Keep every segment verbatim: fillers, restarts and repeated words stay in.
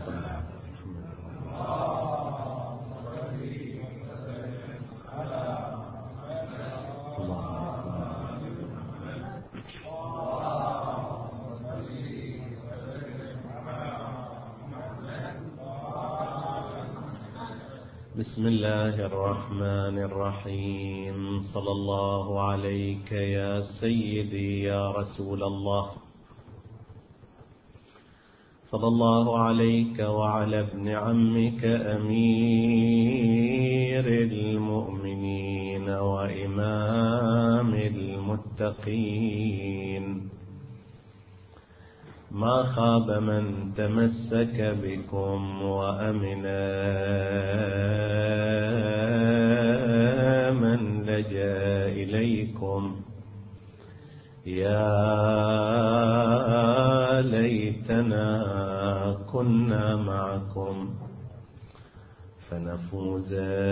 بسم الله الرحمن الرحيم. صلى الله عليك يا سيدي يا رسول الله، صلى الله عليك وعلى ابن عمك أمير المؤمنين وإمام المتقين. ما خاب من تمسك بكم وأمنا من لجأ إليكم. يا ليتنا كنا معكم فنفوز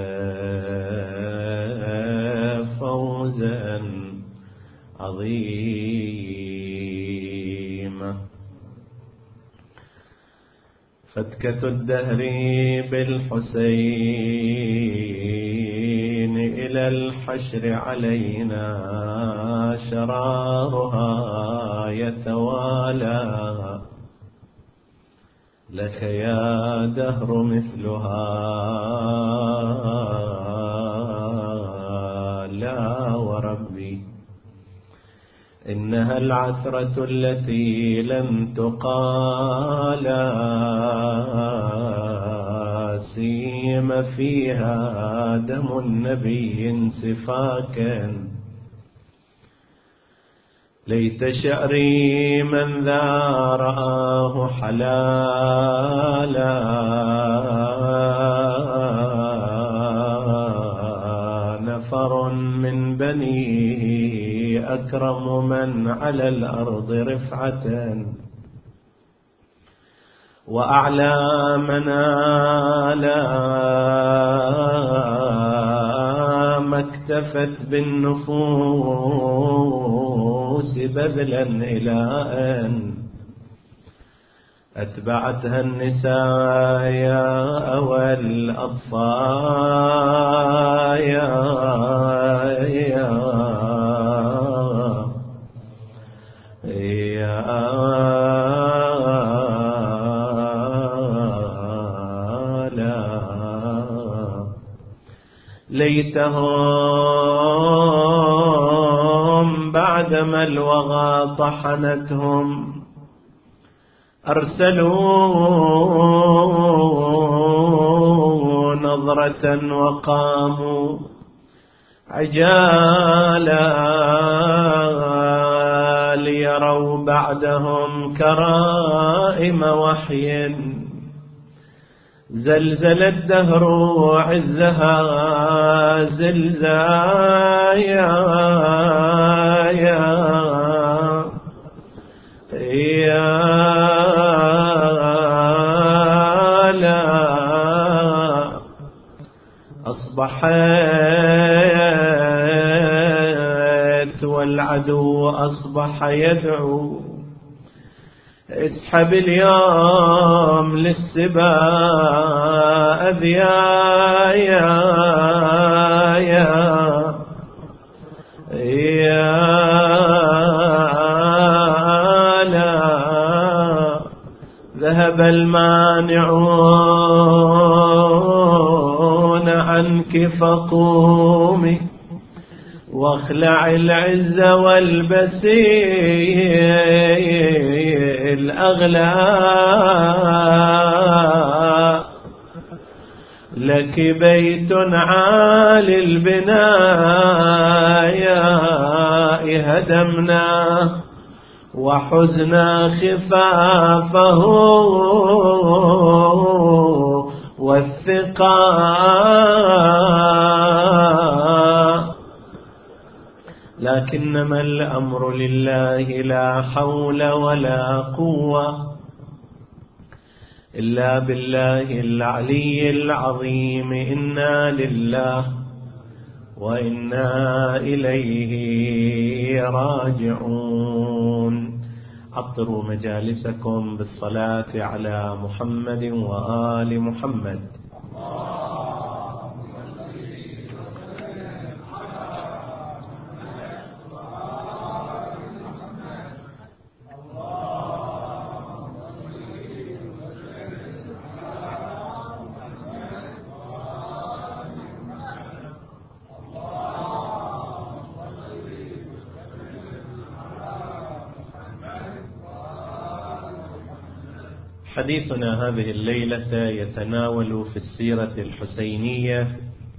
فوزا عظيما. فتكة الدهر بالحسين إلى الحشر علينا شرارها يتوالى. لك يا دهر مثلها لا وربي. إنها العثرة التي لم تقال سيم فيها دم النبي سفاكا. ليت شعري من ذا رآه حلالا. نفر من بنيه أكرم من على الأرض رفعة، وأعلى منالا. ما اكتفت بالنفوس بذلا إلى أن أتبعتها النساء والأطفال. يا ليتهم بعدما الوغى طحنتهم أرسلوا نظرة وقاموا عجالا. ليروا بعدهم كرائم وحي زلزل الدهر عزها زلزايا. يا لا أصبحت والعدو أصبح يدعو. اسحب اليوم للسباء أذيايا. يا يا لا ذهب المانعون عنك فقومي واخلع العز والبسي الأغلاء. لك بيت عالي البناء هدمناه وحزنا خفافه والثقاء. لكنما الأمر لله لا حول ولا قوة إلا بالله العلي العظيم. إنا لله وإنا إليه راجعون. عطروا مجالسكم بالصلاة على محمد وآل محمد. حديثنا هذه الليلة يتناول في السيرة الحسينية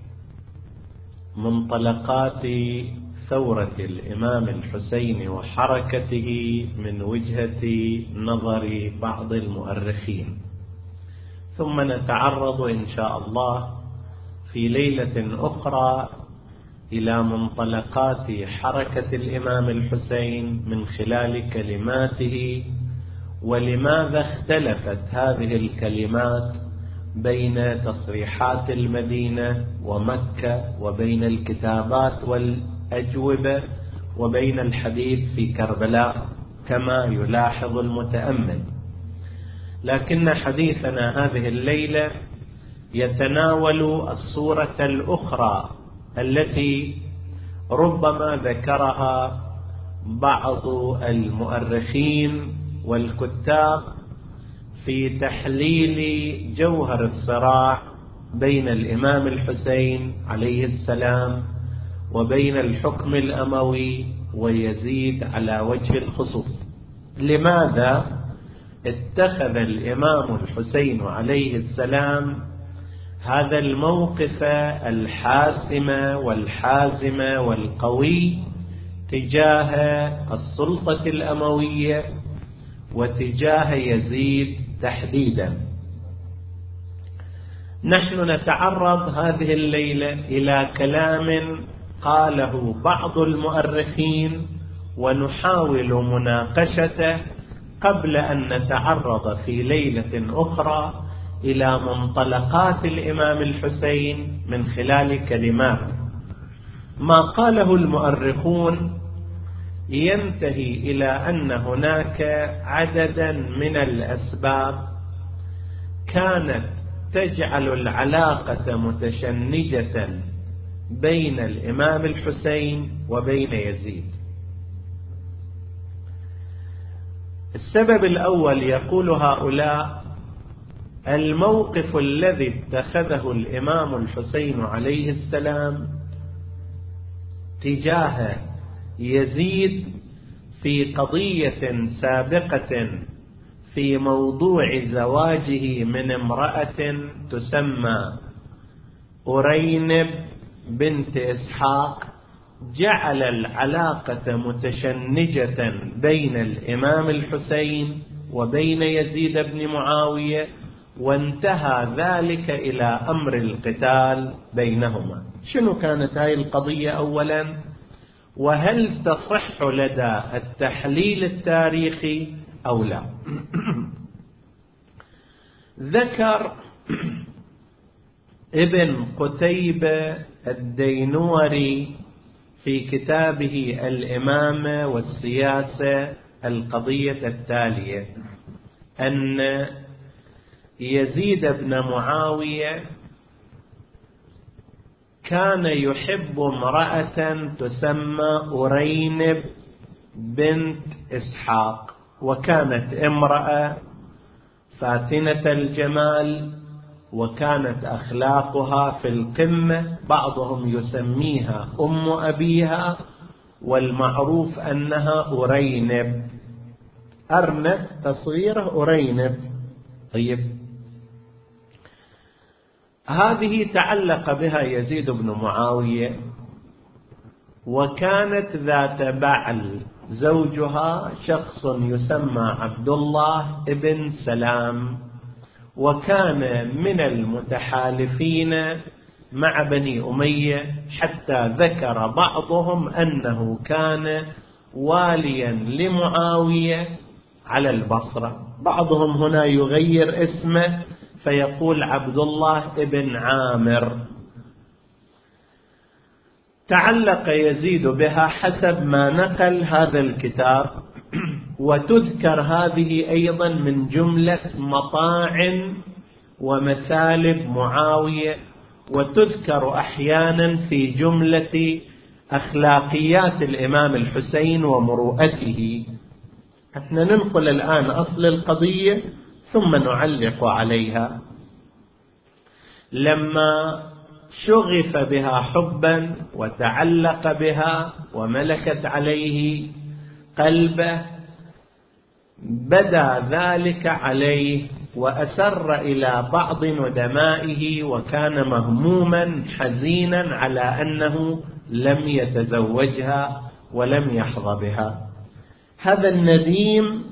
منطلقات ثورة الإمام الحسين وحركته من وجهة نظر بعض المؤرخين، ثم نتعرض إن شاء الله في ليلة أخرى إلى منطلقات حركة الإمام الحسين من خلال كلماته، ولماذا اختلفت هذه الكلمات بين تصريحات المدينة ومكة، وبين الكتابات والأجوبة، وبين الحديث في كربلاء كما يلاحظ المتأمل. لكن حديثنا هذه الليلة يتناول الصورة الأخرى التي ربما ذكرها بعض المؤرخين والكتاب في تحليل جوهر الصراع بين الإمام الحسين عليه السلام وبين الحكم الأموي ويزيد على وجه الخصوص. لماذا اتخذ الإمام الحسين عليه السلام هذا الموقف الحاسم والحازم والقوي تجاه السلطة الأموية وتجاه يزيد تحديدا؟ نحن نتعرض هذه الليلة إلى كلام قاله بعض المؤرخين ونحاول مناقشته قبل أن نتعرض في ليلة أخرى إلى منطلقات الإمام الحسين من خلال كلمات. ما قاله المؤرخون ينتهي إلى أن هناك عددا من الأسباب كانت تجعل العلاقة متشنجة بين الإمام الحسين وبين يزيد. السبب الأول يقول هؤلاء: الموقف الذي اتخذه الإمام الحسين عليه السلام تجاه يزيد في قضية سابقة في موضوع زواجه من امرأة تسمى أرينب بنت إسحاق جعل العلاقة متشنجة بين الإمام الحسين وبين يزيد بن معاوية، وانتهى ذلك إلى أمر القتال بينهما. شنو كانت هاي القضية أولا؟ وهل تصح لدى التحليل التاريخي أو لا؟ ذكر ابن قتيبة الدينوري في كتابه الإمامة والسياسة القضية التالية: أن يزيد بن معاوية كان يحب امرأة تسمى أرينب بنت إسحاق، وكانت امرأة فاتنة الجمال، وكانت أخلاقها في القمة، بعضهم يسميها أم أبيها، والمعروف أنها أرينب، أرنب تصغيره أرينب. طيب، هذه تعلق بها يزيد بن معاوية، وكانت ذات بعل، زوجها شخص يسمى عبد الله ابن سلام، وكان من المتحالفين مع بني أمية، حتى ذكر بعضهم أنه كان واليا لمعاوية على البصرة. بعضهم هنا يغير اسمه فيقول عبد الله ابن عامر. تعلق يزيد بها حسب ما نقل هذا الكتاب، وتذكر هذه أيضا من جملة مطاعن ومثالب معاوية، وتذكر أحيانا في جملة أخلاقيات الإمام الحسين ومروءته. احنا ننقل الآن أصل القضية ثم نعلق عليها. لما شغف بها حبا وتعلق بها وملكت عليه قلبه، بدا ذلك عليه وأسر إلى بعض ندمائه، وكان مهموما حزينا على أنه لم يتزوجها ولم يحظى بها. هذا النديم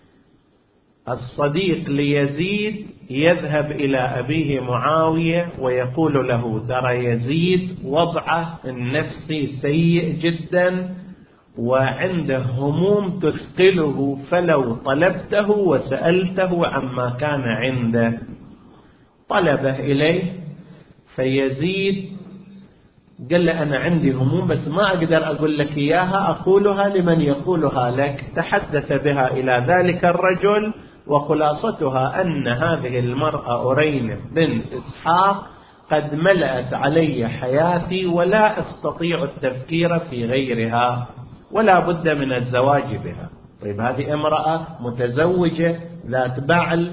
الصديق ليزيد يذهب إلى أبيه معاوية ويقول له: ترى يزيد وضعه النفسي سيء جدا وعنده هموم تثقله، فلو طلبته وسألته عما كان عنده. طلبه إليه، فيزيد قال له: أنا عندي هموم بس ما أقدر أقول لك إياها، أقولها لمن يقولها لك. تحدث بها إلى ذلك الرجل، وخلاصتها أن هذه المرأة أرينة بنت إسحاق قد ملأت علي حياتي ولا أستطيع التفكير في غيرها، ولا بد من الزواج بها. طيب هذه امرأة متزوجة ذات بعل.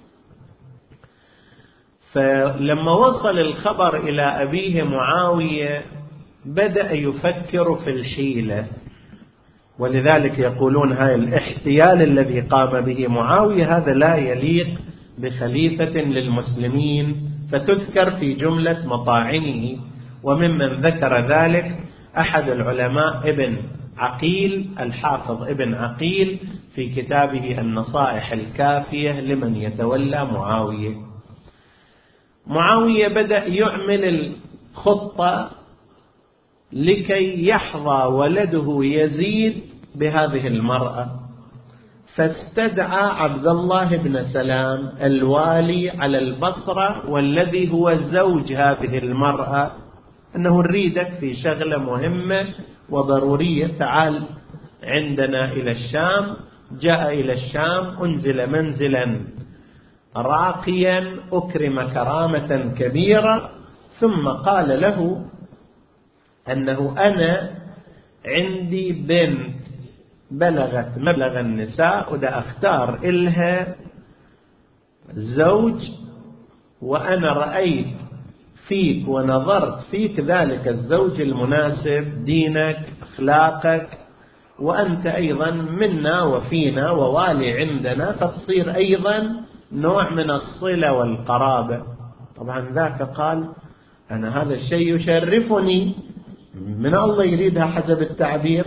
فلما وصل الخبر إلى أبيه معاوية بدأ يفكر في الحيلة، ولذلك يقولون هاي الاحتيال الذي قام به معاوية هذا لا يليق بخليفة للمسلمين، فتذكر في جملة مطاعنه. وممن ذكر ذلك أحد العلماء ابن عقيل، الحافظ ابن عقيل، في كتابه النصائح الكافية لمن يتولى معاوية. معاوية بدأ يعمل الخطة لكي يحظى ولده يزيد بهذه المرأة، فاستدعى عبد الله بن سلام الوالي على البصرة والذي هو زوج هذه المرأة، أنه نريدك في شغلة مهمة وضرورية، تعال عندنا إلى الشام. جاء إلى الشام، أنزل منزلا راقيا، أكرم كرامة كبيرة، ثم قال له أنه أنا عندي بنت بلغت مبلغ النساء ودا أختار إلها زوج، وأنا رأيت فيك ونظرت فيك ذلك الزوج المناسب، دينك أخلاقك، وأنت أيضا منا وفينا ووالي عندنا، فتصير أيضا نوع من الصلة والقرابة. طبعا ذاك قال: أنا هذا الشيء يشرفني، من الله يريدها حسب التعبير.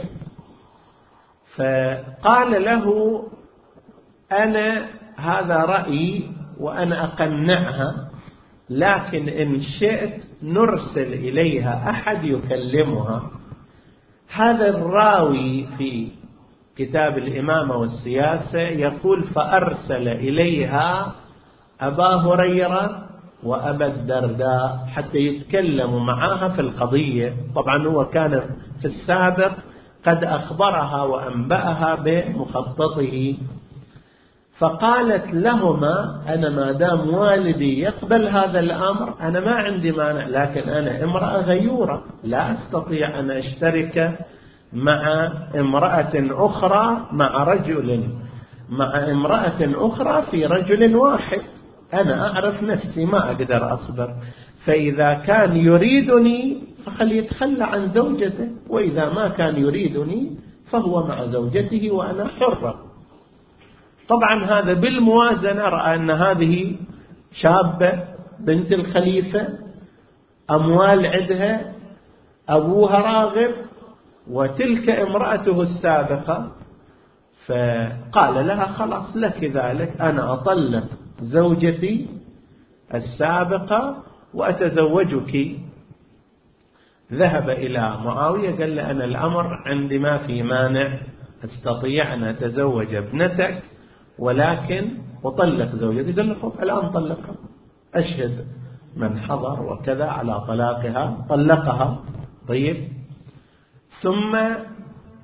فقال له: أنا هذا رأيي وأنا أقنعها، لكن إن شئت نرسل إليها أحد يكلمها. هذا الراوي في كتاب الإمامة والسياسة يقول: فأرسل إليها أبا هريرة وأبا الدرداء حتى يتكلموا معها في القضية. طبعا هو كان في السابق قد أخبرها وأنبأها بمخططه، فقالت لهما: أنا ما دام والدي يقبل هذا الأمر أنا ما عندي مانع، لكن أنا امرأة غيورة لا أستطيع أن أشترك مع امرأة أخرى مع رجل مع امرأة أخرى في رجل واحد، أنا أعرف نفسي ما أقدر أصبر، فإذا كان يريدني فخل يتخلى عن زوجته، وإذا ما كان يريدني فهو مع زوجته وأنا حرة. طبعا هذا بالموازنة رأى أن هذه شابة بنت الخليفة، أموال عندها، أبوها راغب، وتلك امرأته السابقة، فقال لها: خلاص لك ذلك، أنا أطلق زوجتي السابقة وأتزوجك. ذهب إلى معاوية قال له: أنا الأمر عندي ما في مانع، أستطيع أن أتزوج ابنتك ولكن أطلق زوجتي. قال له: خب الآن طلقها، أشهد من حضر وكذا على طلاقها. طلقها. طيب، ثم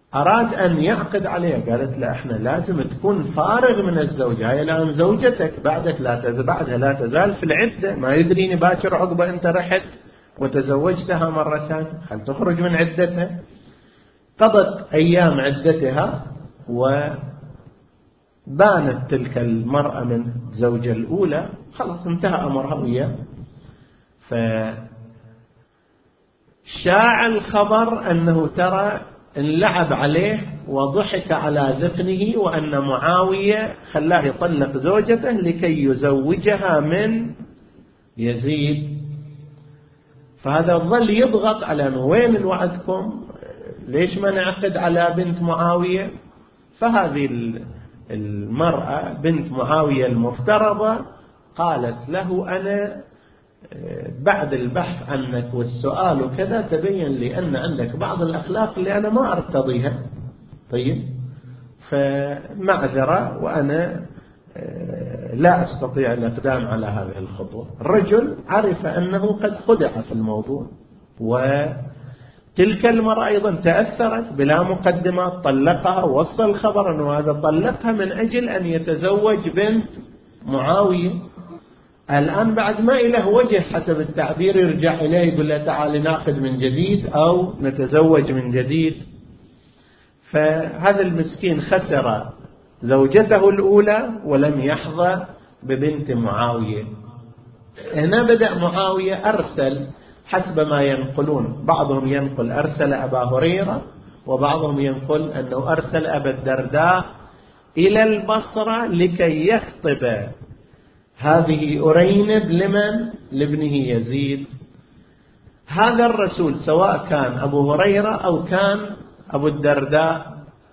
أراد أن يعقد عليها، قالت لا احنا لازم تكون فارغ من الزوجة، هي الآن زوجتك، بعدك لا تزال بعدها لا تزال في العدة، ما يدريني باكر عقبة أنت رحت وتزوجتها مرة ثانية، خل تخرج من عدتها. قضت أيام عدتها وبانت تلك المرأة من الزوجة الأولى، خلاص انتهى أمرها وياه. فشاع الخبر أنه ترى انلعب عليه وضحك على ذقنه، وأن معاوية خلاه يطلق زوجته لكي يزوجها من يزيد. فهذا ظل يضغط على أنه وين الوعدكم، ليش ما نعقد على بنت معاوية. فهذه المرأة بنت معاوية المفترضة قالت له أنا بعد البحث عنك والسؤال وكذا تبين لي أن عندك بعض الأخلاق اللي أنا ما أرتضيها، طيب فمعذرة وأنا لا أستطيع الإقدام على هذه الخطوة. الرجل عرف أنه قد خدع في الموضوع، وتلك المرأة أيضا تأثرت بلا مقدمات، طلقها ووصل الخبر أنه هذا طلقها من أجل أن يتزوج بنت معاوية. الآن بعد ما إله وجه حسب التعبير يرجع إليه يقول له تعالي ناخذ من جديد أو نتزوج من جديد. فهذا المسكين خسر زوجته الأولى ولم يحظى ببنت معاوية. هنا بدأ معاوية أرسل حسب ما ينقلون، بعضهم ينقل أرسل أبا هريرة، وبعضهم ينقل أنه أرسل أبا الدرداء إلى البصرة لكي يخطب هذه أرينب لمن؟ لابنه يزيد. هذا الرسول سواء كان أبو هريرة أو كان أبو الدرداء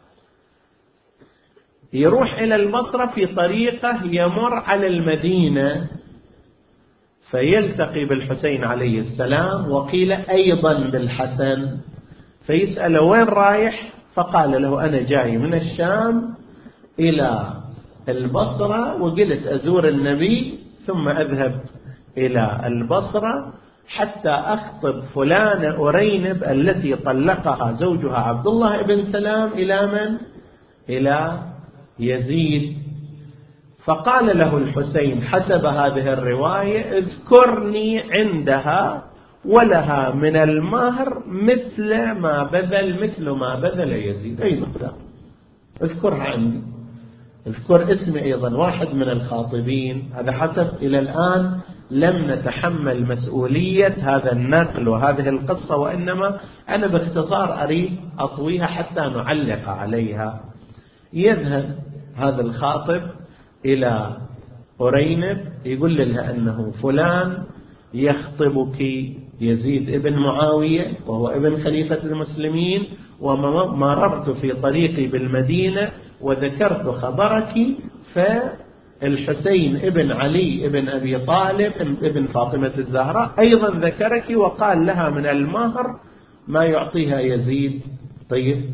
يروح إلى البصرة في طريقة يمر على المدينة فيلتقي بالحسين عليه السلام، وقيل أيضا بالحسن، فيسأل وين رايح؟ فقال له أنا جاي من الشام إلى البصرة، وقلت أزور النبي ثم أذهب إلى البصرة حتى أخطب فلانة أرينب التي طلقها زوجها عبد الله بن سلام إلى من؟ إلى يزيد. فقال له الحسين حسب هذه الرواية اذكرني عندها ولها من المهر مثل ما بذل مثل ما بذل يزيد، أي مقدار اذكرها عندي، اذكر اسمي أيضا واحد من الخاطبين. هذا حسب إلى الآن لم نتحمل مسؤولية هذا النقل وهذه القصة، وإنما أنا باختصار أريد أطويها حتى نعلق عليها. يذهب هذا الخاطب إلى أرينب يقول لها أنه فلان يخطبك يزيد ابن معاوية وهو ابن خليفة المسلمين، ومررت في طريقي بالمدينة وذكرت خبرك، فالحسين ابن علي ابن أبي طالب ابن فاطمة الزهراء أيضا ذكرك وقال لها من المهر ما يعطيها يزيد. طيب،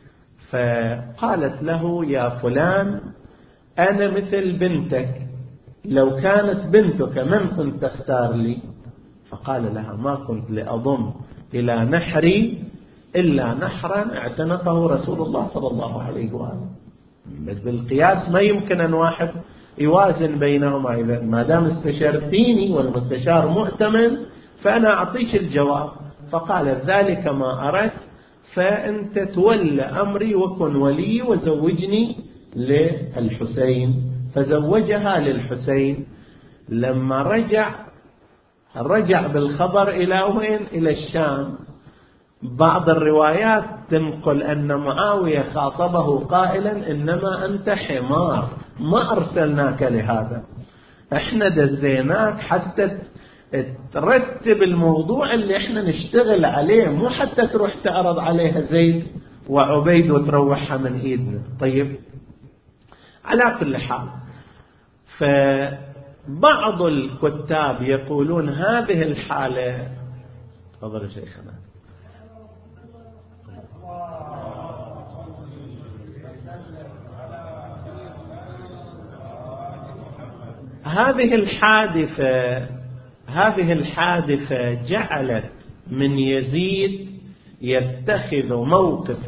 فقالت له يا فلان أنا مثل بنتك، لو كانت بنتك من كنت تختار لي؟ فقال لها ما كنت لأضم إلى نحري إلا نحرا اعتنقه رسول الله صلى الله عليه وآله. بس بالقياس ما يمكن أن واحد يوازن بينهما، إذا ما دام استشرتيني والمستشار مؤتمن فأنا أعطيك الجواب. فقال ذلك ما أردت، فأنت تولى أمري وكن ولي وزوجني للحسين. فزوجها للحسين. لما رجع رجع بالخبر إلى وين؟ إلى الشام. بعض الروايات تنقل أن معاوية خاطبه قائلا إنما أنت حمار، ما أرسلناك لهذا، احنا دزيناك حتى ترتب الموضوع اللي احنا نشتغل عليه، مو حتى تروح تعرض عليها زيد وعبيد وتروحها من ايدنا. طيب، على كل حال، فبعض الكتاب يقولون هذه الحالة. تفضل شيخنا. هذه الحادثة هذه الحادثة جعلت من يزيد يتخذ موقفا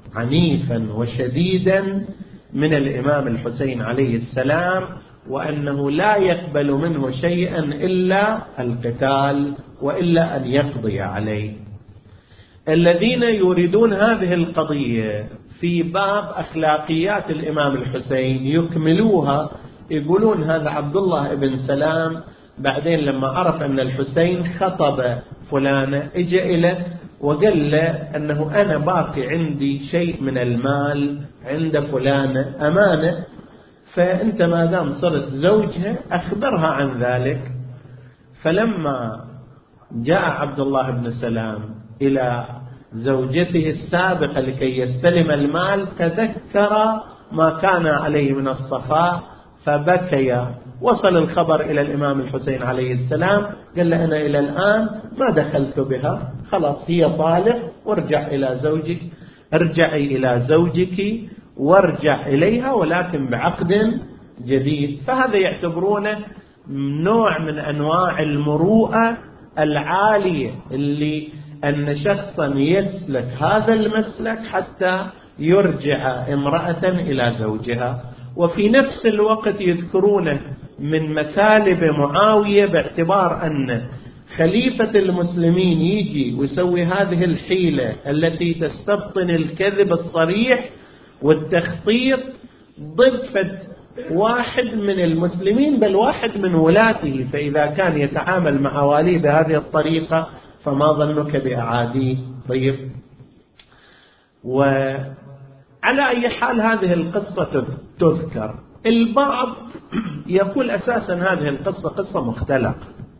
عنيفا وشديدا من الإمام الحسين عليه السلام، وأنه لا يقبل منه شيئا إلا القتال وإلا أن يقضي عليه. الذين يريدون هذه القضية في باب أخلاقيات الإمام الحسين يكملوها، يقولون هذا عبد الله بن سلام بعدين لما عرف أن الحسين خطب فلانة اجى إليه وقال له أنه أنا باقي عندي شيء من المال عند فلانة أمانة، فأنت ما دام صرت زوجها أخبرها عن ذلك. فلما جاء عبد الله بن سلام إلى زوجته السابقة لكي يستلم المال تذكر ما كان عليه من الصفاء فبكيا. وصل الخبر إلى الإمام الحسين عليه السلام، قال له أنا إلى الآن ما دخلت بها، خلاص هي طالق، وارجع إلى زوجك، ارجعي إلى زوجك وارجع إليها ولكن بعقد جديد. فهذا يعتبرونه نوع من أنواع المروءة العالية، اللي أن شخصا يسلك هذا المسلك حتى يرجع امرأة إلى زوجها. وفي نفس الوقت يذكرونه من مثالب معاوية، باعتبار أن خليفة المسلمين يجي ويسوي هذه الحيلة التي تستبطن الكذب الصريح والتخطيط ضد فد واحد من المسلمين، بل واحد من ولاته. فإذا كان يتعامل مع واليه بهذه الطريقة فما ظنك بأعاديه؟ طيب، وعلى أي حال هذه القصة تذكر. البعض يقول أساسا هذه القصة قصة مختلقة،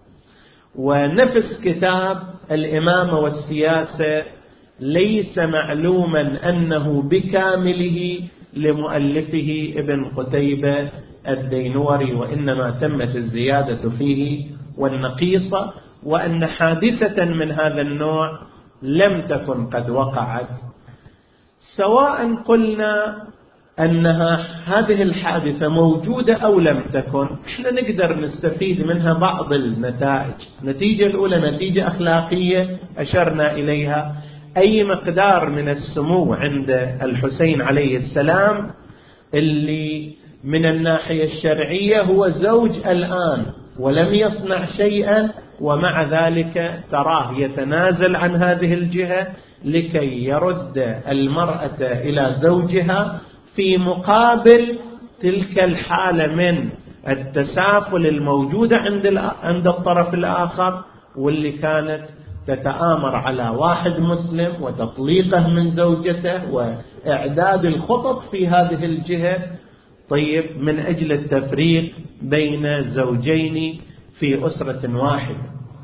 ونفس كتاب الإمامة والسياسة ليس معلوما أنه بكامله لمؤلفه ابن قتيبة الدينوري، وإنما تمت الزيادة فيه والنقيصة، وأن حادثة من هذا النوع لم تكن قد وقعت. سواء قلنا أنها هذه الحادثة موجودة أو لم تكن، إحنا نقدر نستفيد منها بعض النتائج. النتيجة الأولى نتيجة أخلاقية أشرنا إليها، أي مقدار من السمو عند الحسين عليه السلام، اللي من الناحية الشرعية هو زوج الآن ولم يصنع شيئا، ومع ذلك تراه يتنازل عن هذه الجهة لكي يرد المرأة إلى زوجها، في مقابل تلك الحالة من التسافل الموجودة عند عند الطرف الآخر، واللي كانت تتآمر على واحد مسلم وتطليقه من زوجته وإعداد الخطط في هذه الجهة، طيب، من أجل التفريق بين زوجين في أسرة واحدة.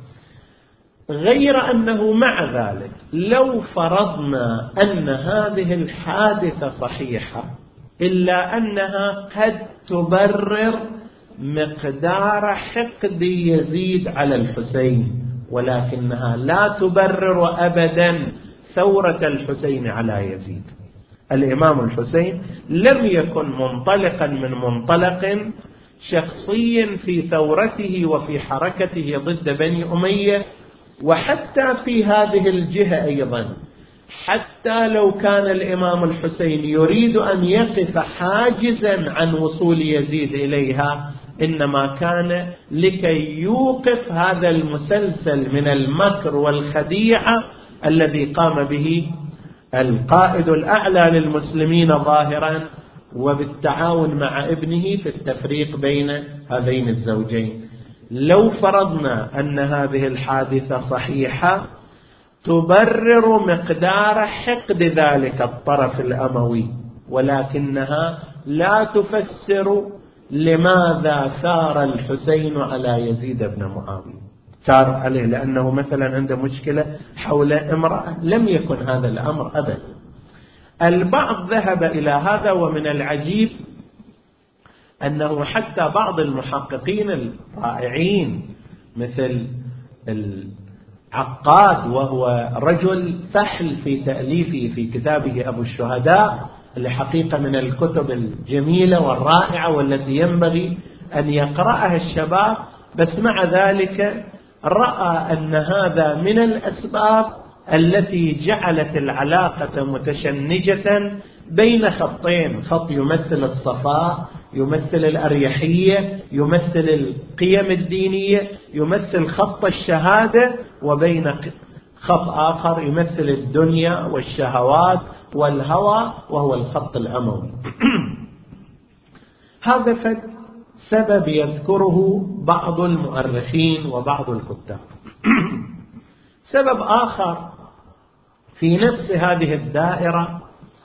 غير أنه مع ذلك لو فرضنا أن هذه الحادثة صحيحة، إلا أنها قد تبرر مقدار حقد يزيد على الحسين، ولكنها لا تبرر أبدا ثورة الحسين على يزيد. الإمام الحسين لم يكن منطلقا من منطلق شخصي في ثورته وفي حركته ضد بني أمية، وحتى في هذه الجهة أيضا، حتى لو كان الإمام الحسين يريد أن يقف حاجزا عن وصول يزيد إليها، إنما كان لكي يوقف هذا المسلسل من المكر والخديعة الذي قام به القائد الأعلى للمسلمين ظاهرا وبالتعاون مع ابنه في التفريق بين هذين الزوجين. لو فرضنا أن هذه الحادثة صحيحة تبرر مقدار حقد ذلك الطرف الأموي، ولكنها لا تفسر لماذا ثار الحسين على يزيد بن معاوية. ثار عليه لأنه مثلا عنده مشكلة حول امرأة، لم يكن هذا الأمر أبدا. البعض ذهب إلى هذا، ومن العجيب أنه حتى بعض المحققين الرائعين مثل العقاد، وهو رجل فحل في تأليفه في كتابه أبو الشهداء، اللي حقيقة من الكتب الجميلة والرائعة والتي ينبغي أن يقرأها الشباب، بس مع ذلك رأى أن هذا من الأسباب التي جعلت العلاقة متشنجة بين خطين، خط يمثل الصفاء، يمثل الأريحية، يمثل القيم الدينية، يمثل خط الشهادة، وبين خط آخر يمثل الدنيا والشهوات والهوى وهو الخط الأموي. هذا فد سبب يذكره بعض المؤرخين وبعض الكتاب. سبب آخر في نفس هذه الدائرة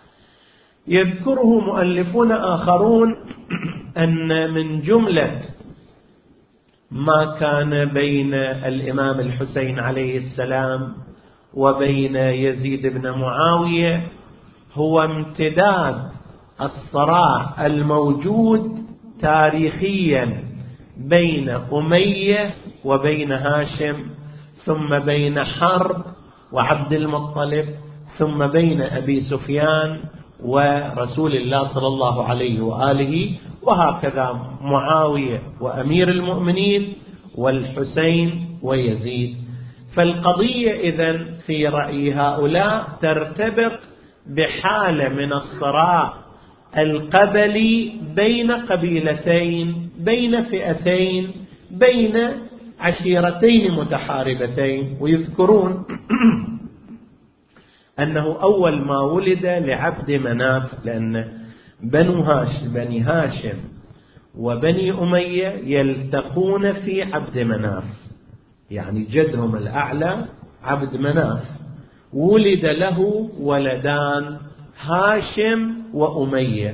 يذكره مؤلفون آخرون، أن من جملة ما كان بين الإمام الحسين عليه السلام وبين يزيد بن معاوية هو امتداد الصراع الموجود تاريخيا بين أمية وبين هاشم، ثم بين حرب وعبد المطلب، ثم بين أبي سفيان ورسول الله صلى الله عليه وآله، وهكذا معاوية وأمير المؤمنين والحسين ويزيد. فالقضية إذن في رأي هؤلاء ترتبط بحالة من الصراع القبلي بين قبيلتين، بين فئتين، بين عشيرتين متحاربتين. ويذكرون أنه أول ما ولد لعبد مناف، لأن بنو هاشم بني هاشم وبني أمية يلتقون في عبد مناف، يعني جدهم الأعلى عبد مناف، ولد له ولدان هاشم وأمية.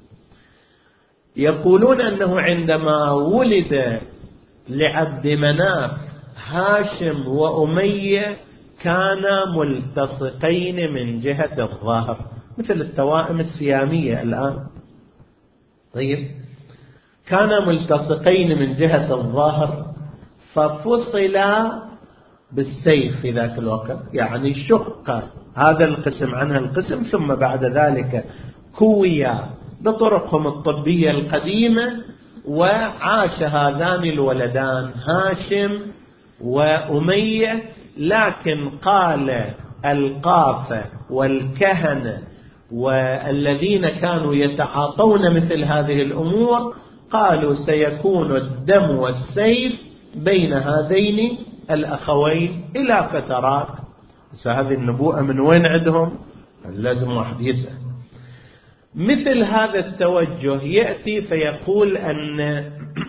يقولون أنه عندما ولد لعبد مناف هاشم وأمية كانا ملتصقين من جهة الظهر، مثل التوائم السيامية الآن. طيب، كانا ملتصقين من جهة الظهر، ففصلا بالسيف في ذاك الوقت، يعني شق هذا القسم عنها القسم، ثم بعد ذلك كويا بطرقهم الطبية القديمة، وعاش هذان الولدان هاشم وأمية. لكن قال القافة والكهنة والذين كانوا يتعاطون مثل هذه الأمور، قالوا سيكون الدم والسيف بين هذين الأخوين إلى فترات. هذه النبوءة من وين عندهم؟ لازم واحد يسأل. مثل هذا التوجه يأتي فيقول أن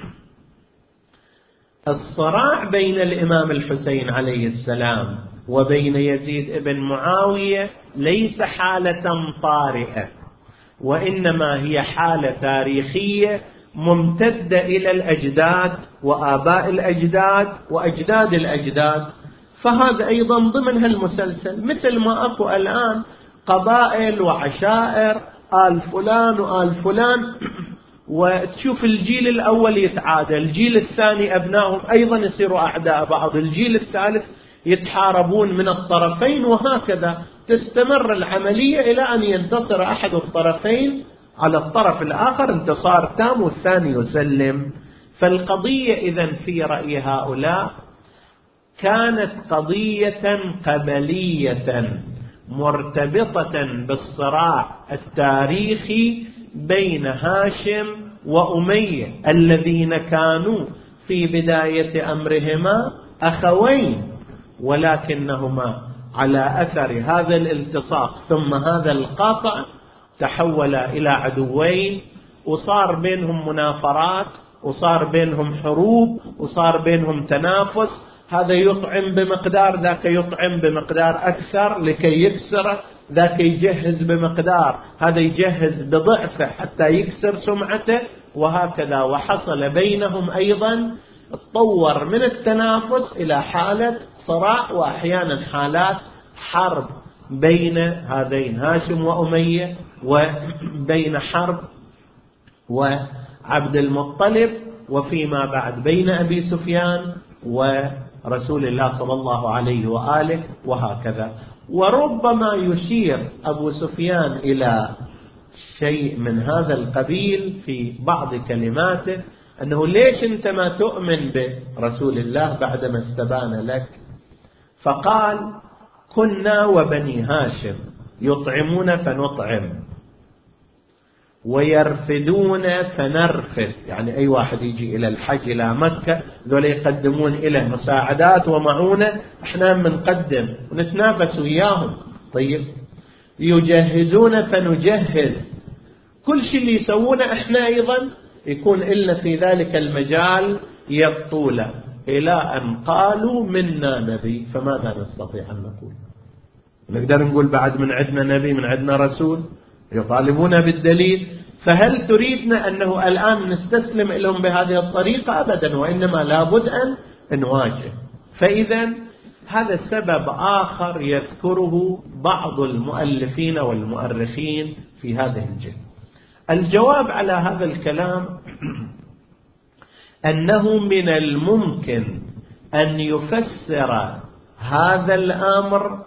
الصراع بين الإمام الحسين عليه السلام وبين يزيد بن معاوية ليس حالة طارئة، وإنما هي حالة تاريخية ممتدة إلى الأجداد وآباء الأجداد وأجداد الأجداد. فهذا أيضا ضمن هالمسلسل، مثل ما أكو الآن قبائل وعشائر، آل فلان وآل فلان، وتشوف الجيل الأول يتعادل، الجيل الثاني أبنائهم أيضا يصيروا أعداء بعض، الجيل الثالث يتحاربون من الطرفين، وهكذا تستمر العملية إلى أن ينتصر أحد الطرفين على الطرف الآخر انتصار تام والثاني يسلم. فالقضية إذن في رأي هؤلاء كانت قضية قبلية مرتبطة بالصراع التاريخي بين هاشم وأمية، الذين كانوا في بداية أمرهما أخوين، ولكنهما على أثر هذا الالتصاق ثم هذا القطع تحولا إلى عدوين، وصار بينهم منافرات، وصار بينهم حروب، وصار بينهم تنافس، هذا يطعم بمقدار، ذاك يطعم بمقدار أكثر لكي يكسره، ذاك يجهز بمقدار، هذا يجهز بضعفه حتى يكسر سمعته، وهكذا. وحصل بينهم أيضا تطور من التنافس إلى حالة صراع، وأحيانا حالات حرب بين هذين هاشم وأمية، وبين حرب وعبد المطلب، وفيما بعد بين أبي سفيان ورسول الله صلى الله عليه وآله، وهكذا. وربما يشير أبو سفيان إلى شيء من هذا القبيل في بعض كلماته، أنه ليش أنت ما تؤمن برسول الله بعدما استبان لك؟ فقال كنا وبني هاشم يطعمون فنطعم ويرفدون فنرفد، يعني أي واحد يجي إلى الحج إلى مكة ذول يقدمون إلى مساعدات ومعونة، إحنا بنقدم ونتنافس وياهم. طيب يجهزون فنجهز، كل شيء اللي يسوونه إحنا أيضا يكون إلا في ذلك المجال يبطوله، إلى أن قالوا منا نبي، فماذا نستطيع أن نقول؟ نقدر نقول بعد من عندنا نبي، من عندنا رسول، يطالبون بالدليل. فهل تريدنا أنه الآن نستسلم لهم بهذه الطريقة؟ أبدا، وإنما لابد أن نواجه. فإذا هذا سبب آخر يذكره بعض المؤلفين والمؤرخين في هذه الجهة. الجواب على هذا الكلام أنه من الممكن أن يفسر هذا الأمر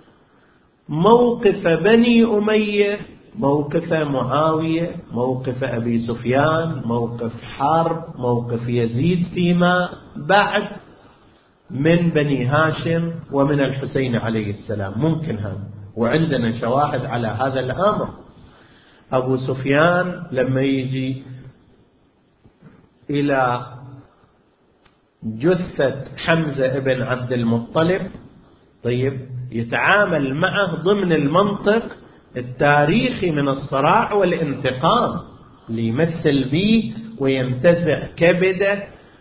موقف بني أمية، موقف معاوية، موقف أبي سفيان، موقف حرب، موقف يزيد فيما بعد من بني هاشم ومن الحسين عليه السلام. ممكن هذا، وعندنا شواهد على هذا الأمر. أبو سفيان لما يجي إلى جثة حمزة ابن عبد المطلب، طيب يتعامل معه ضمن المنطق التاريخي من الصراع والانتقام اللي يمثل به وينتزع كبده،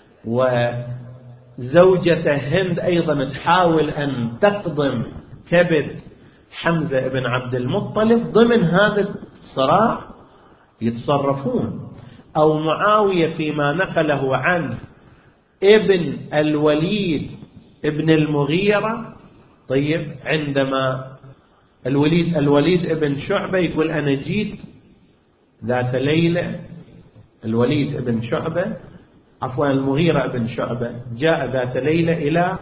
وزوجته هند أيضا تحاول أن تقضم كبد حمزة ابن عبد المطلب. ضمن هذا الصراع يتصرفون. أو معاوية فيما نقله عنه ابن الوليد ابن المغيرة، طيب عندما الوليد الوليد ابن شعبة يقول أنا جيت ذات ليلة، الوليد ابن شعبة عفوا المغيرة ابن شعبة جاء ذات ليلة إلى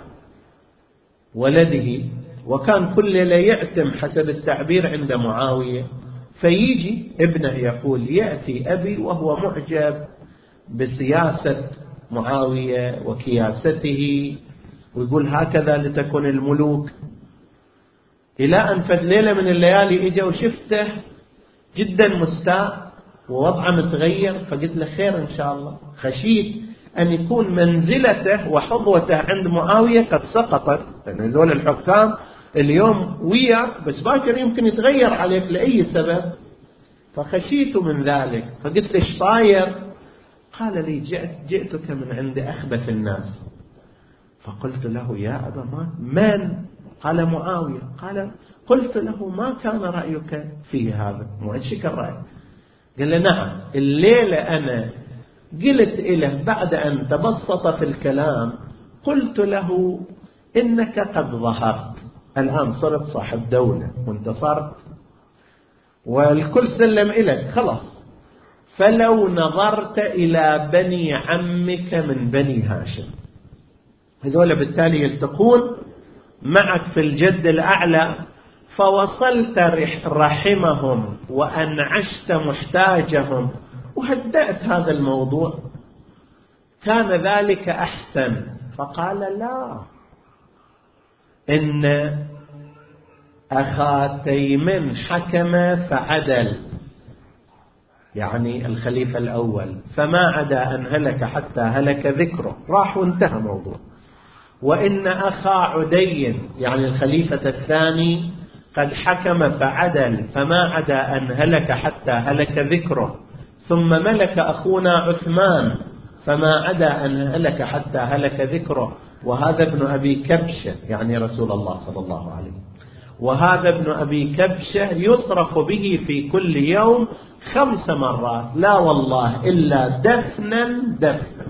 ولده، وكان كل ليلة يأتم حسب التعبير عند معاوية، فيجي ابنه يقول يأتي أبي وهو معجب بسياسة معاوية وكياسته، ويقول هكذا لتكون الملوك. إلى أن فد ليلة من الليالي إجا وشفته جدا مستاء ووضعه متغير، فقلت له خير إن شاء الله. خشيت أن يكون منزلته وحظوته عند معاوية قد سقطت، لأن هذول الحكام اليوم وياك بس باكر يمكن يتغير عليك لأي سبب، فخشيت من ذلك. فقلت ايش صاير؟ قال لي جئت جئتك من عند أخبث الناس. فقلت له يا أبا ما من؟ قال معاوية. قال قلت له ما كان رأيك في هذا؟ مؤشك الرأي. قال له نعم، الليلة أنا قلت إله بعد أن تبسط في الكلام، قلت له إنك قد ظهرت، الآن صرت صاحب دولة وانتصرت والكل سلم إليك خلاص، فلو نظرت إلى بني عمك من بني هاشم، هذول بالتالي يلتقون معك في الجد الأعلى، فوصلت رحمهم وأنعشت محتاجهم وهدأت هذا الموضوع، كان ذلك أحسن. فقال لا، إن أخا تيمن حكم فعدل، يعني الخليفة الأول، فما عدا أن هلك حتى هلك ذكره، راح وانتهى موضوع. وإن أخا عدي يعني الخليفة الثاني قد حكم فعدل، فما عدا أن هلك حتى هلك ذكره. ثم ملك أخونا عثمان، فما عدا أن هلك حتى هلك ذكره. وهذا ابن أبي كبشة يعني رسول الله صلى الله عليه وسلم، وهذا ابن أبي كبشة يصرخ به في كل يوم خمس مرات، لا والله إلا دفنا دفنا،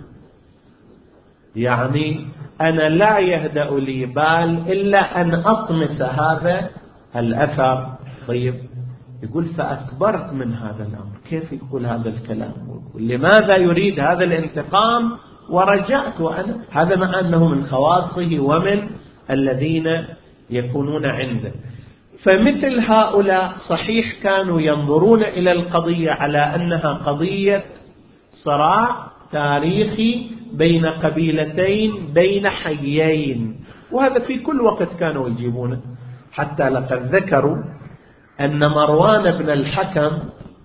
يعني أنا لا يهدأ لي بال إلا أن أطمس هذا الأثر. طيب يقول فأكبرت من هذا الأمر، كيف يقول هذا الكلام؟ لماذا يريد هذا الانتقام؟ ورجعت وأنا هذا مع أنه من خواصه ومن الذين يكونون عنده. فمثل هؤلاء صحيح كانوا ينظرون إلى القضية على أنها قضية صراع تاريخي بين قبيلتين بين حيين، وهذا في كل وقت كانوا يجيبونه. حتى لقد ذكروا أن مروان بن الحكم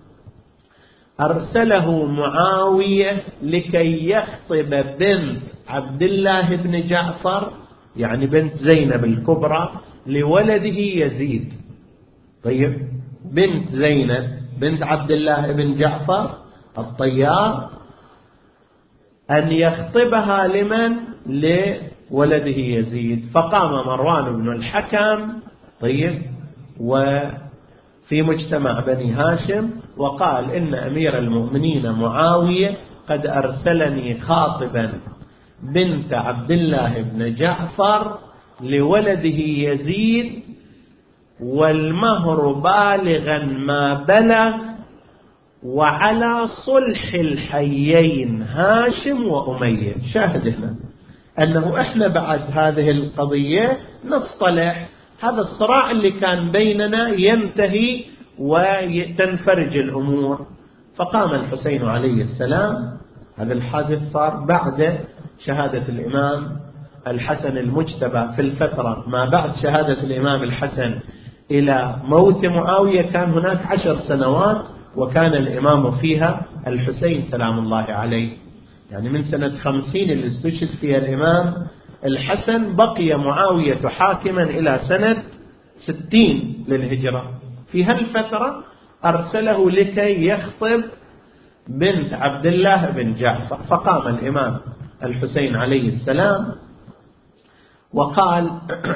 أرسله معاوية لكي يخطب بنت عبد الله بن جعفر، يعني بنت زينب الكبرى، لولده يزيد. طيب، بنت زينب بنت عبد الله بن جعفر الطيار أن يخطبها لمن؟ لولده يزيد. فقام مروان بن الحكم طيب وفي مجتمع بني هاشم وقال إن أمير المؤمنين معاوية قد أرسلني خاطبا بنت عبد الله بن جعفر لولده يزيد، والمهر بالغا ما بلغ، وعلى صلح الحيين هاشم وأمية. شاهد هنا أنه إحنا بعد هذه القضية نصطلح، هذا الصراع اللي كان بيننا ينتهي وتنفرج الأمور. فقام الحسين عليه السلام، هذا الحادث صار بعد شهادة الإمام الحسن المجتبى، في الفترة ما بعد شهادة الإمام الحسن إلى موت معاوية كان هناك عشر سنوات، وكان الإمام فيها الحسين سلام الله عليه. يعني من سنة خمسين اللي استشهد فيها الإمام الحسن بقي معاوية حاكما إلى سنة ستين للهجرة. في هالفترة أرسله لكي يخطب بنت عبد الله بن جعفر. فقام الإمام الحسين عليه السلام وقال: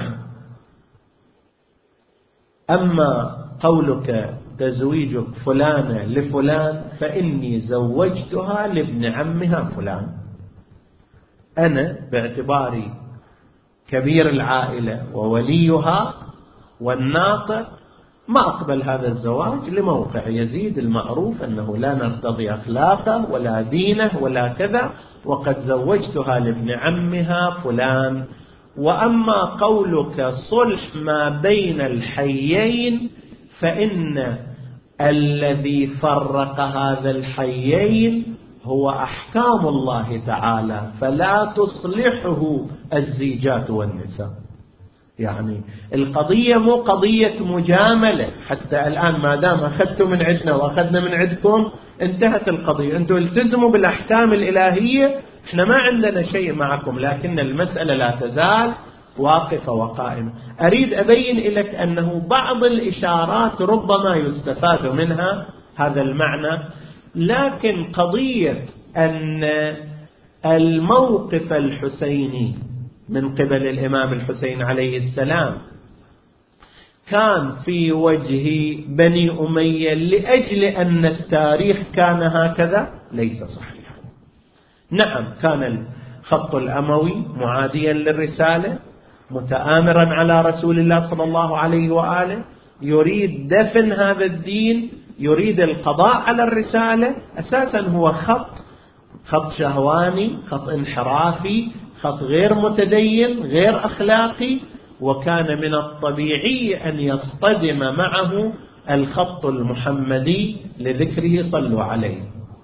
أما قولك تزويج فلانة لفلان فإني زوجتها لابن عمها فلان. أنا باعتباري كبير العائلة ووليها والناطق ما أقبل هذا الزواج لموقع يزيد المعروف أنه لا نرتضي أخلاقه ولا دينه ولا كذا، وقد زوجتها لابن عمها فلان. وأما قولك صلح ما بين الحيين فإن الذي فرق هذا الحيين هو أحكام الله تعالى، فلا تصلحه الزيجات والنساء. يعني القضية مو قضية مجاملة، حتى الآن ما دام أخذتم من عندنا وأخذنا من عندكم انتهت القضية، أنتم التزموا بالأحكام الإلهية، احنا ما عندنا شيء معكم، لكن المسألة لا تزال واقفة وقائمة. أريد أبين لك أنه بعض الإشارات ربما يستفاد منها هذا المعنى، لكن قضية أن الموقف الحسيني من قبل الإمام الحسين عليه السلام كان في وجه بني أمية لأجل أن التاريخ كان هكذا ليس صحيحا. نعم، كان الخط الأموي معاديا للرسالة، متآمرا على رسول الله صلى الله عليه وآله، يريد دفن هذا الدين، يريد القضاء على الرسالة. أساسا هو خط خط شهواني، خط انحرافي، خط غير متدين، غير أخلاقي، وكان من الطبيعي أن يصطدم معه الخط المحمدي لذكره صلوا عليه.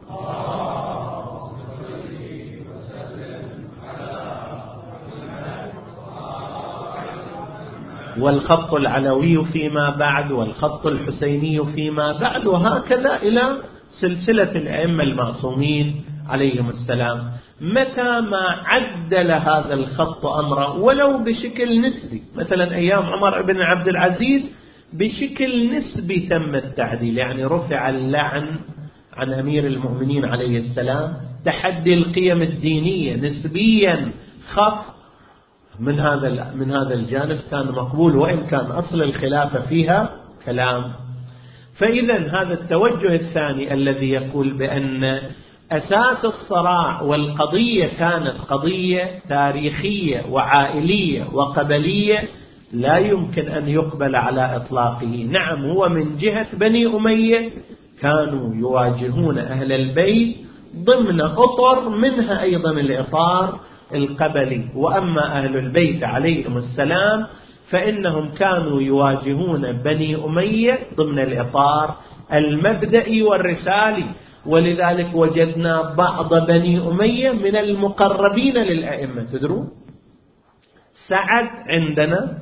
والخط العلوي فيما بعد، والخط الحسيني فيما بعد، وهكذا إلى سلسلة الأئمة المعصومين عليهم السلام. متى ما عدل هذا الخط أمره ولو بشكل نسبي، مثلا أيام عمر بن عبد العزيز بشكل نسبي تم التعديل، يعني رفع اللعن عن أمير المؤمنين عليه السلام، تحدي القيم الدينية نسبيا خف من هذا من هذا الجانب كان مقبول، وإن كان أصل الخلافة فيها كلام. فإذا هذا التوجه الثاني الذي يقول بأن أساس الصراع والقضية كانت قضية تاريخية وعائلية وقبلية لا يمكن أن يقبل على إطلاقه. نعم، هو من جهة بني أمية كانوا يواجهون أهل البيت ضمن أطر منها أيضا الإطار القبلي، وأما أهل البيت عليهم السلام فإنهم كانوا يواجهون بني أمية ضمن الإطار المبدئي والرسالي. ولذلك وجدنا بعض بني أمية من المقربين للأئمة. تدرون سعد عندنا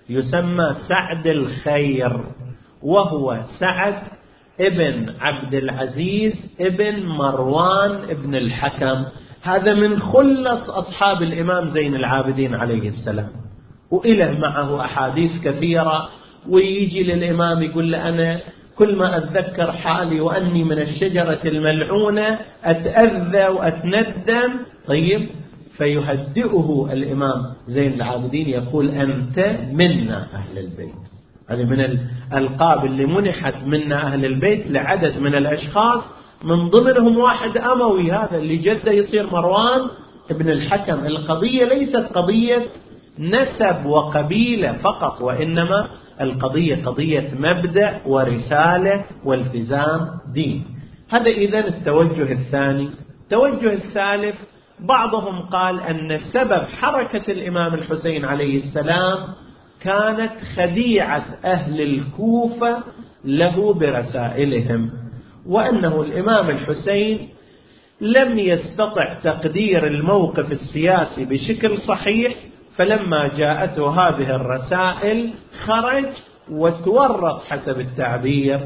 يسمى سعد الخير، وهو سعد ابن عبد العزيز ابن مروان ابن الحكم. هذا من خلص أصحاب الإمام زين العابدين عليه السلام، وإله معه أحاديث كثيرة، ويجي للإمام يقول له أنا كل ما أتذكر حالي وأني من الشجرة الملعونة أتأذى وأتندم. طيب، فيهدئه الإمام زين العابدين يقول أنت منا أهل البيت. هذه من الألقاب اللي منحت منا أهل البيت لعدد من الأشخاص، من ضمنهم واحد أموي، هذا اللي جده يصير مروان ابن الحكم. القضية ليست قضية نسب وقبيلة فقط، وإنما القضية قضية مبدأ ورسالة والتزام دين. هذا إذن التوجه الثاني. التوجه الثالث، بعضهم قال أن سبب حركة الإمام الحسين عليه السلام كانت خديعة أهل الكوفة له برسائلهم، وأنه الإمام الحسين لم يستطع تقدير الموقف السياسي بشكل صحيح، فلما جاءته هذه الرسائل خرج وتورط حسب التعبير،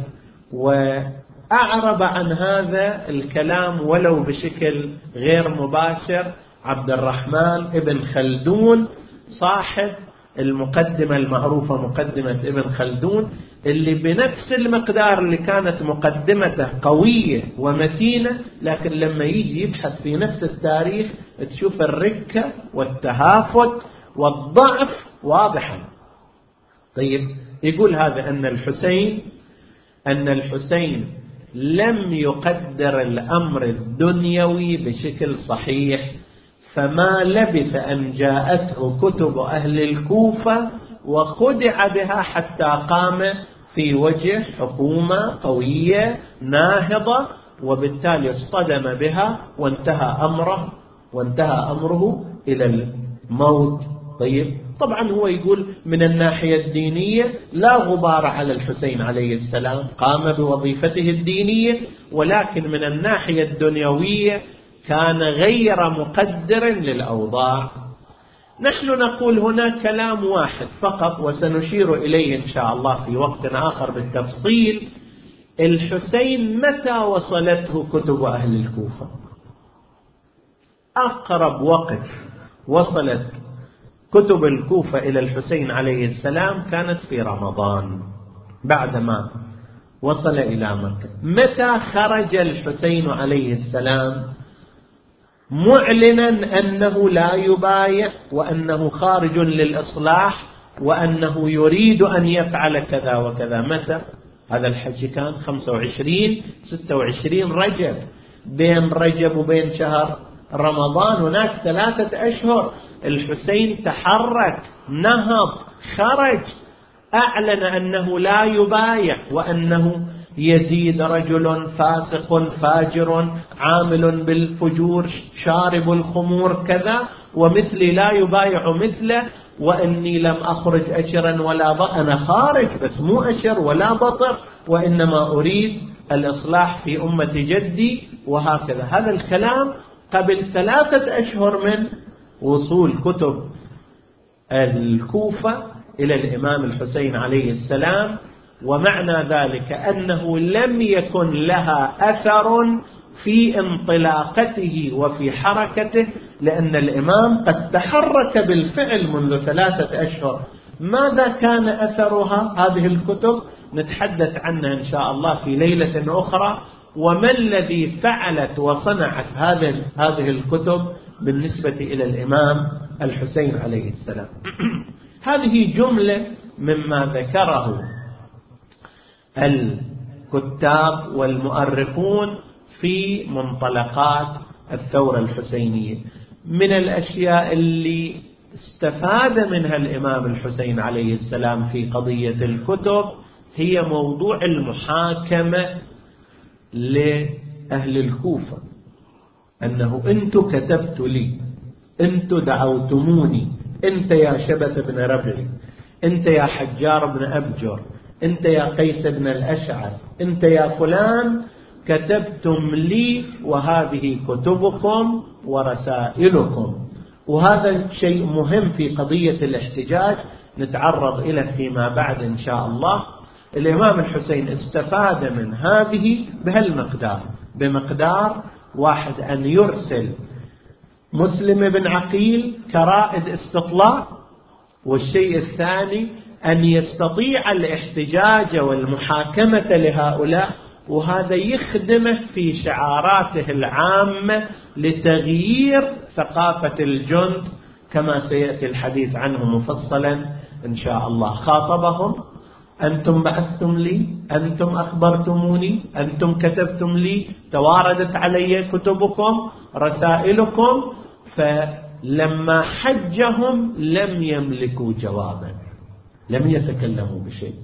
وأعرب عن هذا الكلام ولو بشكل غير مباشر عبد الرحمن ابن خلدون صاحب المقدمة المعروفة مقدمة ابن خلدون، اللي بنفس المقدار اللي كانت مقدمته قوية ومتينة، لكن لما يجي يبحث في نفس التاريخ تشوف الركة والتهافت والضعف واضحا. طيب، يقول هذا أن الحسين أن الحسين لم يقدر الأمر الدنيوي بشكل صحيح، فما لبث أن جاءته كتب أهل الكوفة وخدع بها حتى قام في وجه حكومة قوية ناهضة، وبالتالي اصطدم بها وانتهى أمره وانتهى أمره إلى الموت. طيب، طبعا هو يقول من الناحية الدينية لا غبار على الحسين عليه السلام، قام بوظيفته الدينية، ولكن من الناحية الدنيوية كان غير مقدر للأوضاع. نحن نقول هنا كلام واحد فقط وسنشير إليه إن شاء الله في وقت آخر بالتفصيل. الحسين متى وصلته كتب أهل الكوفة؟ أقرب وقت وصلت كتب الكوفة إلى الحسين عليه السلام كانت في رمضان بعدما وصل إلى مكة. متى خرج الحسين عليه السلام معلنا أنه لا يبايع وأنه خارج للإصلاح وأنه يريد أن يفعل كذا وكذا؟ متى؟ هذا الحج كان خمسة وعشرين ستة وعشرين رجب، بين رجب وبين شهر رمضان هناك ثلاثة أشهر. الحسين تحرك، نهض، خرج، أعلن أنه لا يبايع، وأنه يزيد رجل فاسق فاجر عامل بالفجور شارب الخمور كذا، ومثلي لا يبايع مثله، وإني لم أخرج أشرا ولا بطر، أنا خارج بس مو أشر ولا بطر، وإنما أريد الإصلاح في أمة جدي، وهكذا. هذا الكلام قبل ثلاثة أشهر من وصول كتب الكوفة إلى الإمام الحسين عليه السلام، ومعنى ذلك أنه لم يكن لها أثر في انطلاقته وفي حركته، لأن الإمام قد تحرك بالفعل منذ ثلاثة أشهر. ماذا كان أثرها هذه الكتب؟ نتحدث عنها إن شاء الله في ليلة أخرى. وما الذي فعلت وصنعت هذه هذه الكتب بالنسبة إلى الإمام الحسين عليه السلام؟ هذه جملة مما ذكره الكتاب والمؤرخون في منطلقات الثورة الحسينية. من الأشياء اللي استفاد منها الإمام الحسين عليه السلام في قضية الكتب هي موضوع المحاكمة لأهل الكوفة، أنه أنتم كتبتوا لي، أنتم دعوتموني، أنت يا شبث بن ربعي، أنت يا حجار بن أبجر، أنت يا قيس بن الأشعث، أنت يا فلان، كتبتم لي وهذه كتبكم ورسائلكم. وهذا شيء مهم في قضية الاحتجاج، نتعرض إليه فيما بعد إن شاء الله. الإمام الحسين استفاد من هذه بهالمقدار، بمقدار واحد أن يرسل مسلم بن عقيل كرائد استطلاع، والشيء الثاني أن يستطيع الاحتجاج والمحاكمة لهؤلاء، وهذا يخدمه في شعاراته العامة لتغيير ثقافة الجند كما سيأتي الحديث عنه مفصلا إن شاء الله. خاطبهم: أنتم بعثتم لي، أنتم أخبرتموني، أنتم كتبتم لي، تواردت علي كتبكم رسائلكم. فلما حجهم لم يملكوا جوابا، لم يتكلموا بشيء.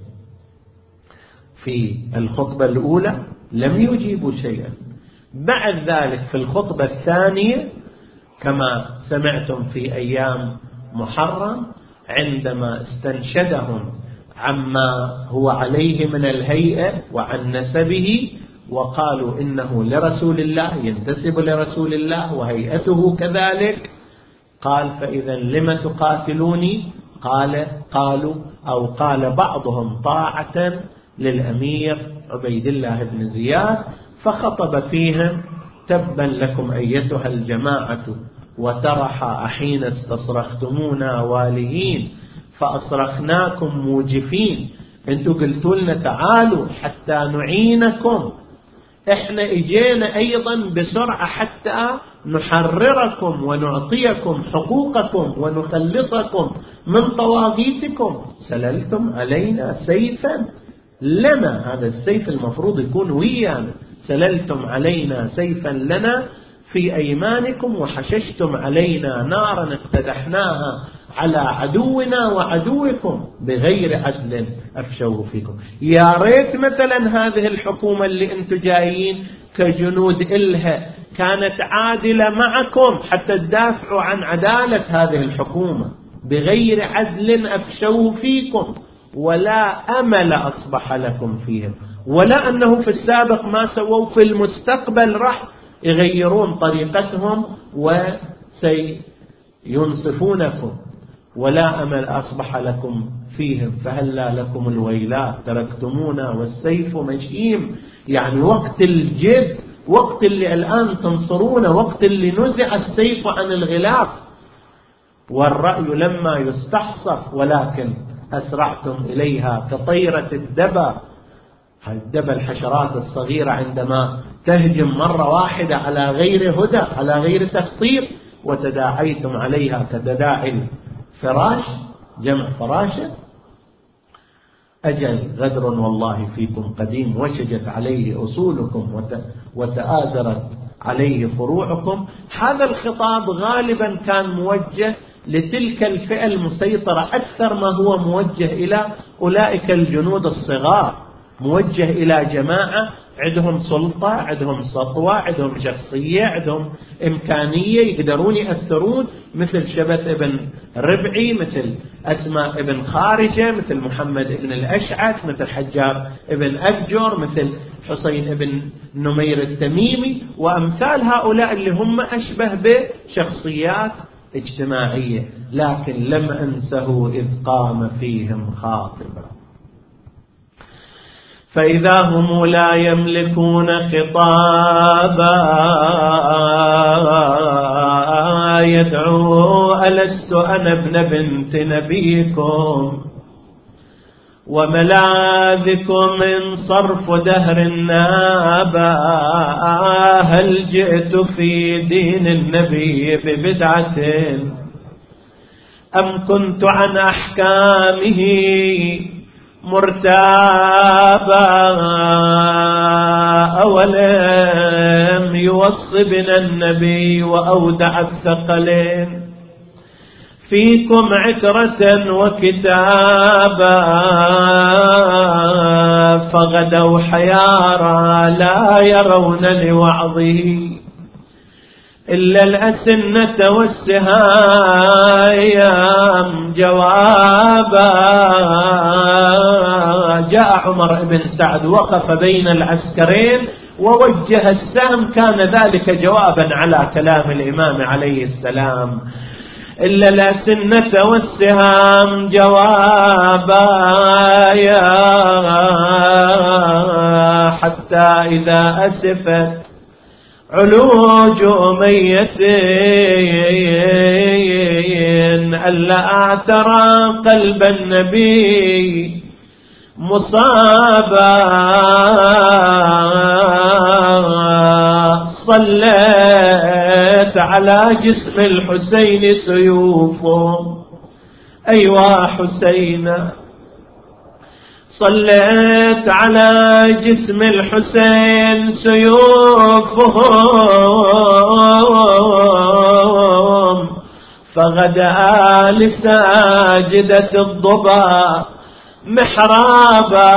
في الخطبة الأولى لم يجيبوا شيئا. بعد ذلك في الخطبة الثانية كما سمعتم في أيام محرم، عندما استنشدهم عما هو عليه من الهيئة وعن نسبه، وقالوا إنه لرسول الله، ينتسب لرسول الله وهيئته كذلك، قال: فإذا لم تقاتلوني؟ قال قالوا أو قال بعضهم: طاعة للأمير عبيد الله بن زياد. فخطب فيهم: تبا لكم أيتها الجماعة وترح حين استصرختمونا والهين فأصرخناكم موجفين. انتوا قلتوا لنا تعالوا حتى نعينكم، احنا اجينا ايضا بسرعة حتى نحرركم ونعطيكم حقوقكم ونخلصكم من طواغيتكم. سللتم علينا سيفا لنا، هذا السيف المفروض يكون ويانا، سللتم علينا سيفا لنا في أيمانكم وحششتم علينا نارا اقتدحناها على عدونا وعدوكم بغير عدل أفشوه فيكم. يا ريت مثلا هذه الحكومة اللي انتم جايين كجنود إلها كانت عادلة معكم حتى تدافعوا عن عدالة هذه الحكومة. بغير عدل أفشوه فيكم، ولا أمل أصبح لكم فيهم، ولا أنه في السابق ما سووا، في المستقبل راح يغيرون طريقتهم وسينصفونكم. ولا أمل أصبح لكم فيهم، فهلا لكم الويلات تركتمونا والسيف مشيم. يعني وقت الجد، وقت اللي الآن تنصرونه، وقت اللي نزع السيف عن الغلاف والرأي لما يستحصف، ولكن أسرعتم إليها كطيرة الدبا. الدبا الحشرات الصغيرة عندما تهجم مرة واحدة على غير هدى، على غير تخطيط، وتداعيتم عليها كتداعي الفراش، جمع فراشة. أجل غدر والله فيكم قديم، وشجت عليه أصولكم وتآزرت عليه فروعكم. هذا الخطاب غالبا كان موجه لتلك الفئة المسيطرة أكثر ما هو موجه إلى أولئك الجنود الصغار، موجه إلى جماعة عندهم سلطة، عندهم سطوة، عندهم شخصية، عندهم إمكانية، يقدرون يأثرون، مثل شبث ابن ربعي، مثل أسماء ابن خارجة، مثل محمد ابن الأشعث، مثل حجار ابن أبجر، مثل حسين ابن نمير التميمي، وأمثال هؤلاء اللي هم أشبه بشخصيات اجتماعية. لكن لم أنسه إذ قام فيهم خاطبا. فإذا هم لا يملكون خطابا يدعو ألست أنا ابن بنت نبيكم وملاذكم من صرف دهر النابا، هل جئت في دين النبي ببدعة أم كنت عن أحكامه مرتابا، أولم يوصبنا النبي وأودع الثقلين فيكم عترة وكتابا، فغدوا حيارى لا يرون لوعظه إلا الأسنة والسهايم جوابا. جاء عمر بن سعد وقف بين العسكرين ووجه السهم، كان ذلك جوابا على كلام الإمام عليه السلام. إلا الأسنة والسهام جوابا حتى إذا أسفت علوج أمية ألا أعترى قلب النبي مصابا صليت على جسم الحسين سيوف أيوا حسين صليت على جسم الحسين سيوفهم فغدا لساجدة الضبا محرابا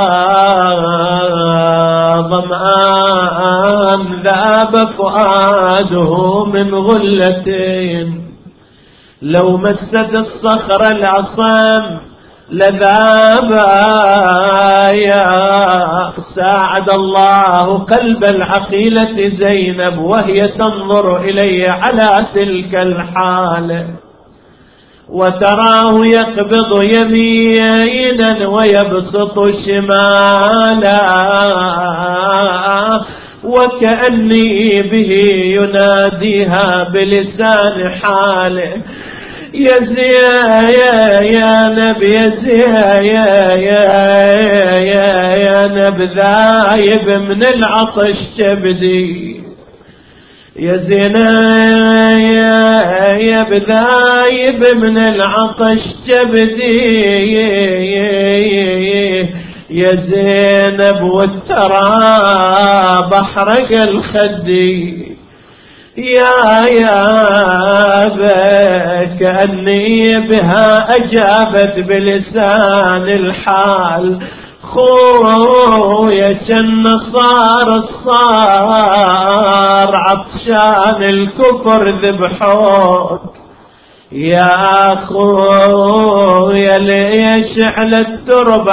ظمآن ذاب فؤاده من غلتين لو مست الصخر العصام لذابا يا ساعد الله قلب العقيلة زينب وهي تنظر إلي على تلك الحالة وتراه يقبض يمينا ويبسط شمالا وكأني به يناديها بلسان حاله يا زيا يا يا نبي يا زيا يا يا يا يا نب ذايب من العطش كبدي يا زينا يا يا بذايب من العطش كبدي يا زينب والتراب احرق الخدي يا يا بك أني بها أجابت بلسان الحال خويا كن صار الصار عطشان الكفر ذبحوك يا خويا ليش على الترب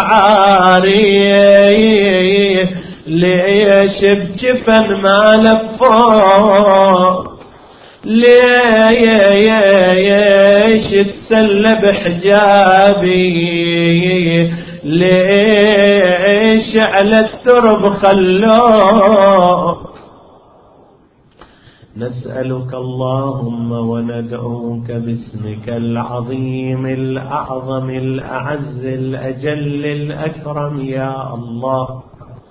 عاري ليش بجفن ما لفوك ليش تسلى بحجابي ليش على الترب خلوك نسألك اللهم وندعوك باسمك العظيم الأعظم الأعز الأجل الأكرم يا الله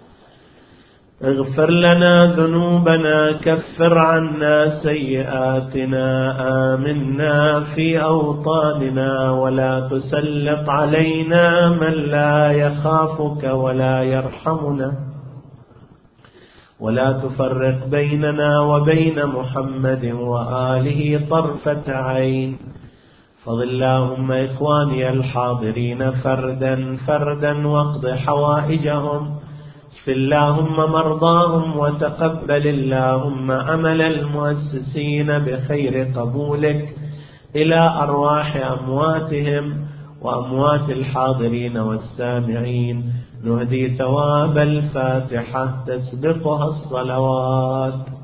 اغفر لنا ذنوبنا كفر عنا سيئاتنا آمنا في أوطاننا ولا تسلط علينا من لا يخافك ولا يرحمنا ولا تفرق بيننا وبين محمد وآله طرفة عين فضل اللهم إخواني الحاضرين فردا فردا واقض حوائجهم اشف اللهم مرضاهم وتقبل اللهم عمل المؤسسين بخير قبولك إلى أرواح أمواتهم وأموات الحاضرين والسامعين نهدي ثواب الفاتحة تسبقها الصلوات.